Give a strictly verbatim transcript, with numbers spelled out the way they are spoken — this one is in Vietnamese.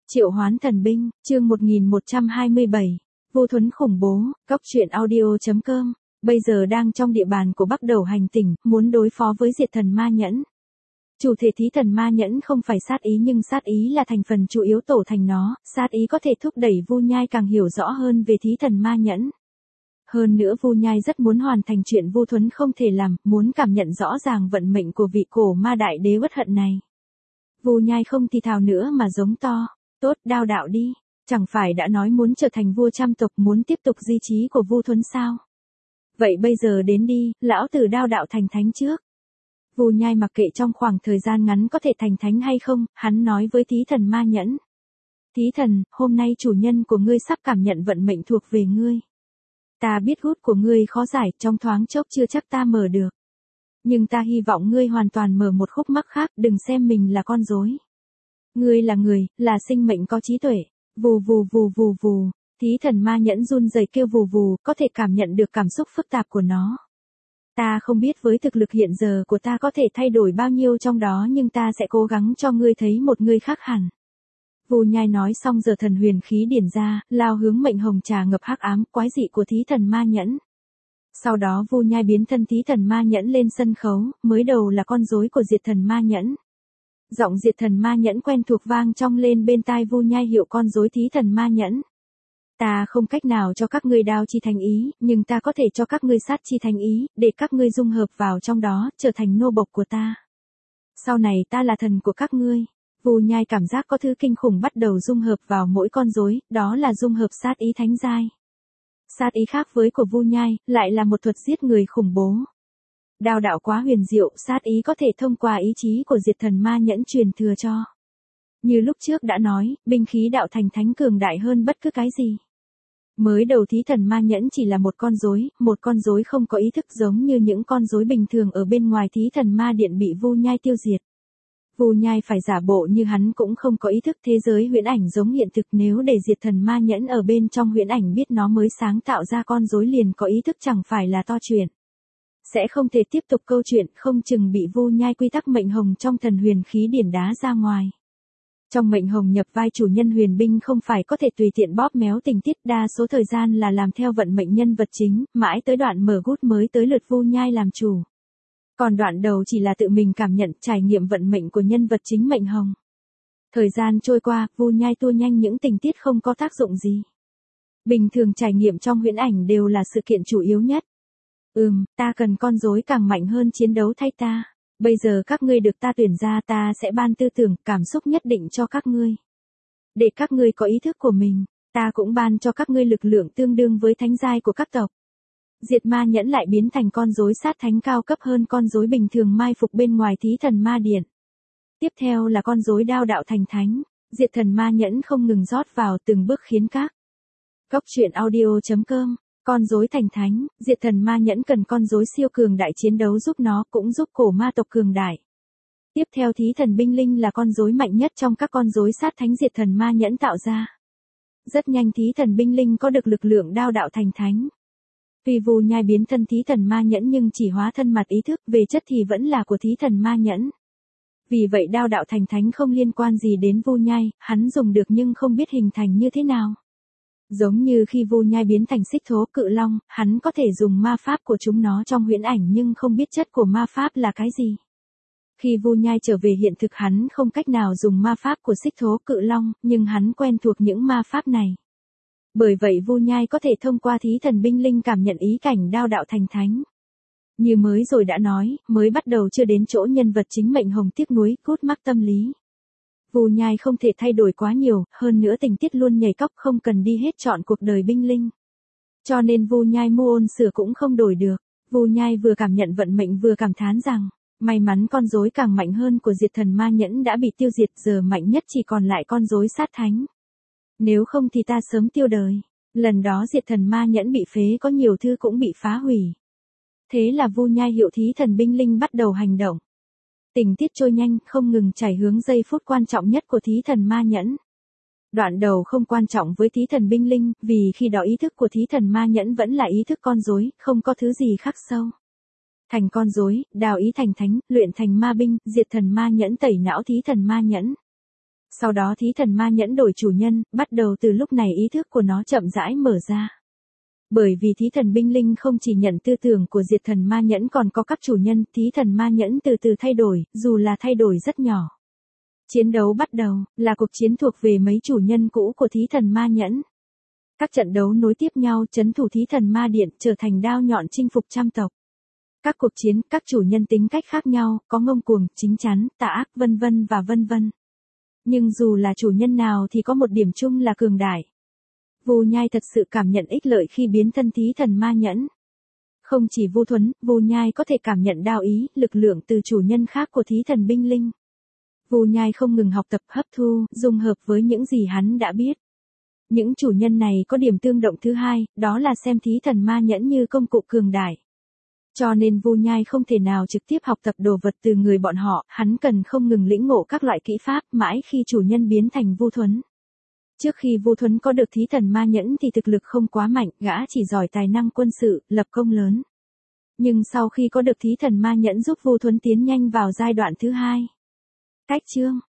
Triệu hoán thần binh, chương một nghìn một trăm hai mươi bảy. Vu Thuấn khủng bố, Cóc truyện audio.com. Bây giờ đang trong địa bàn của Bắc Đầu hành tinh, muốn đối phó với diệt thần ma nhẫn. Chủ thể thí thần ma nhẫn không phải sát ý, nhưng sát ý là thành phần chủ yếu tổ thành nó, sát ý có thể thúc đẩy Vu Nhai càng hiểu rõ hơn về thí thần ma nhẫn. Hơn nữa Vu Nhai rất muốn hoàn thành chuyện Vu Thuấn không thể làm, muốn cảm nhận rõ ràng vận mệnh của vị cổ ma đại đế uất hận này. Vu Nhai không thì thào nữa mà giống to, tốt, đao đạo đi, chẳng phải đã nói muốn trở thành vua trăm tộc, muốn tiếp tục di chí của Vu Thuấn sao? Vậy bây giờ đến đi, lão tử đao đạo thành thánh trước. Vu Nhai mặc kệ trong khoảng thời gian ngắn có thể thành thánh hay không, hắn nói với thí thần ma nhẫn. Thí thần, hôm nay chủ nhân của ngươi sắp cảm nhận vận mệnh thuộc về ngươi. Ta biết gút của ngươi khó giải, trong thoáng chốc chưa chắc ta mở được. Nhưng ta hy vọng ngươi hoàn toàn mở một khúc mắc khác, đừng xem mình là con rối. Ngươi là người, là sinh mệnh có trí tuệ. Vù vù vù vù vù, thí thần ma nhẫn run rẩy kêu vù vù, có thể cảm nhận được cảm xúc phức tạp của nó. Ta không biết với thực lực hiện giờ của ta có thể thay đổi bao nhiêu trong đó, nhưng ta sẽ cố gắng cho ngươi thấy một ngươi khác hẳn. Vu Nhai nói xong giờ thần huyền khí điển ra, lao hướng mệnh hồng trà ngập hắc ám quái dị của thí thần ma nhẫn. Sau đó Vu Nhai biến thân thí thần ma nhẫn lên sân khấu, mới đầu là con rối của diệt thần ma nhẫn. Giọng diệt thần ma nhẫn quen thuộc vang trong lên bên tai Vu Nhai, hiệu con rối thí thần ma nhẫn. Ta không cách nào cho các ngươi đao chi thành ý, nhưng ta có thể cho các ngươi sát chi thành ý, để các ngươi dung hợp vào trong đó, trở thành nô bộc của ta. Sau này ta là thần của các ngươi. Vu Nhai cảm giác có thứ kinh khủng bắt đầu dung hợp vào mỗi con rối, đó là dung hợp sát ý thánh giai. Sát ý khác với của Vu Nhai, lại là một thuật giết người khủng bố. Đao đạo quá huyền diệu, sát ý có thể thông qua ý chí của diệt thần ma nhẫn truyền thừa cho. Như lúc trước đã nói, binh khí đạo thành thánh cường đại hơn bất cứ cái gì. Mới đầu thí thần ma nhẫn chỉ là một con rối, một con rối không có ý thức giống như những con rối bình thường ở bên ngoài thí thần ma điện bị Vu Nhai tiêu diệt. Vu Nhai phải giả bộ như hắn cũng không có ý thức, thế giới huyễn ảnh giống hiện thực, nếu để diệt thần ma nhẫn ở bên trong huyễn ảnh biết nó mới sáng tạo ra con rối liền có ý thức chẳng phải là to chuyện. Sẽ không thể tiếp tục câu chuyện, không chừng bị Vu Nhai quy tắc mệnh hồng trong thần huyền khí điển đá ra ngoài. Trong mệnh hồng nhập vai chủ nhân huyền binh không phải có thể tùy tiện bóp méo tình tiết, đa số thời gian là làm theo vận mệnh nhân vật chính, mãi tới đoạn mở gút mới tới lượt Vu Nhai làm chủ. Còn đoạn đầu chỉ là tự mình cảm nhận, trải nghiệm vận mệnh của nhân vật chính mệnh hồng. Thời gian trôi qua, Vu Nhai tua nhanh những tình tiết không có tác dụng gì. Bình thường trải nghiệm trong huyễn ảnh đều là sự kiện chủ yếu nhất. Ừm, ta cần con rối càng mạnh hơn chiến đấu thay ta. Bây giờ các ngươi được ta tuyển ra, ta sẽ ban tư tưởng, cảm xúc nhất định cho các ngươi. Để các ngươi có ý thức của mình, ta cũng ban cho các ngươi lực lượng tương đương với thánh giai của các tộc. Diệt ma nhẫn lại biến thành con rối sát thánh cao cấp hơn con rối bình thường mai phục bên ngoài thí thần ma điện. Tiếp theo là con rối đao đạo thành thánh, diệt thần ma nhẫn không ngừng rót vào từng bước khiến các Cóc truyện audio.com. Con rối thành thánh, diệt thần ma nhẫn cần con rối siêu cường đại chiến đấu giúp nó, cũng giúp cổ ma tộc cường đại. Tiếp theo thí thần binh linh là con rối mạnh nhất trong các con rối sát thánh diệt thần ma nhẫn tạo ra. Rất nhanh thí thần binh linh có được lực lượng đao đạo thành thánh. Tuy Vu Nhai biến thân thí thần ma nhẫn nhưng chỉ hóa thân mặt ý thức, về chất thì vẫn là của thí thần ma nhẫn. Vì vậy đao đạo thành thánh không liên quan gì đến Vu Nhai, hắn dùng được nhưng không biết hình thành như thế nào. Giống như khi Vu Nhai biến thành xích thố cự long, hắn có thể dùng ma pháp của chúng nó trong huyễn ảnh nhưng không biết chất của ma pháp là cái gì. Khi Vu Nhai trở về hiện thực hắn không cách nào dùng ma pháp của xích thố cự long, nhưng hắn quen thuộc những ma pháp này. Bởi vậy Vu Nhai có thể thông qua thí thần binh linh cảm nhận ý cảnh đao đạo thành thánh. Như mới rồi đã nói, mới bắt đầu chưa đến chỗ nhân vật chính mệnh hồng tiếc nuối, cốt mắc tâm lý. Vu Nhai không thể thay đổi quá nhiều, hơn nữa tình tiết luôn nhảy cóc, không cần đi hết trọn cuộc đời binh linh. Cho nên Vu Nhai mua ôn sửa cũng không đổi được. Vu Nhai vừa cảm nhận vận mệnh vừa cảm thán rằng, may mắn con rối càng mạnh hơn của diệt thần ma nhẫn đã bị tiêu diệt, giờ mạnh nhất chỉ còn lại con rối sát thánh. Nếu không thì ta sớm tiêu đời. Lần đó diệt thần ma nhẫn bị phế, có nhiều thứ cũng bị phá hủy. Thế là Vu Nhai hiệu thí thần binh linh bắt đầu hành động. Tình tiết trôi nhanh, không ngừng chảy hướng giây phút quan trọng nhất của thí thần ma nhẫn. Đoạn đầu không quan trọng với thí thần binh linh, vì khi đó ý thức của thí thần ma nhẫn vẫn là ý thức con rối, không có thứ gì khác sâu. Thành con rối, đào ý thành thánh, luyện thành ma binh, diệt thần ma nhẫn tẩy não thí thần ma nhẫn. Sau đó thí thần ma nhẫn đổi chủ nhân, bắt đầu từ lúc này ý thức của nó chậm rãi mở ra. Bởi vì thí thần binh linh không chỉ nhận tư tưởng của diệt thần ma nhẫn còn có các chủ nhân, thí thần ma nhẫn từ từ thay đổi, dù là thay đổi rất nhỏ. Chiến đấu bắt đầu, là cuộc chiến thuộc về mấy chủ nhân cũ của thí thần ma nhẫn. Các trận đấu nối tiếp nhau trấn thủ thí thần ma điện trở thành đao nhọn chinh phục trăm tộc. Các cuộc chiến, các chủ nhân tính cách khác nhau, có ngông cuồng, chính chắn, tà ác, vân vân và vân vân. Nhưng dù là chủ nhân nào thì có một điểm chung là cường đại. Vu Nhai thật sự cảm nhận ích lợi khi biến thân thí thần ma nhẫn. Không chỉ Vu Thuấn, Vu Nhai có thể cảm nhận đao ý, lực lượng từ chủ nhân khác của thí thần binh linh. Vu Nhai không ngừng học tập, hấp thu, dung hợp với những gì hắn đã biết. Những chủ nhân này có điểm tương động thứ hai, đó là xem thí thần ma nhẫn như công cụ cường đại. Cho nên Vu Nhai không thể nào trực tiếp học tập đồ vật từ người bọn họ, hắn cần không ngừng lĩnh ngộ các loại kỹ pháp mãi khi chủ nhân biến thành Vu Thuấn. Trước khi Vu Thuấn có được thí thần ma nhẫn thì thực lực không quá mạnh, gã chỉ giỏi tài năng quân sự, lập công lớn. Nhưng sau khi có được thí thần ma nhẫn giúp Vu Thuấn tiến nhanh vào giai đoạn thứ hai. Cách chương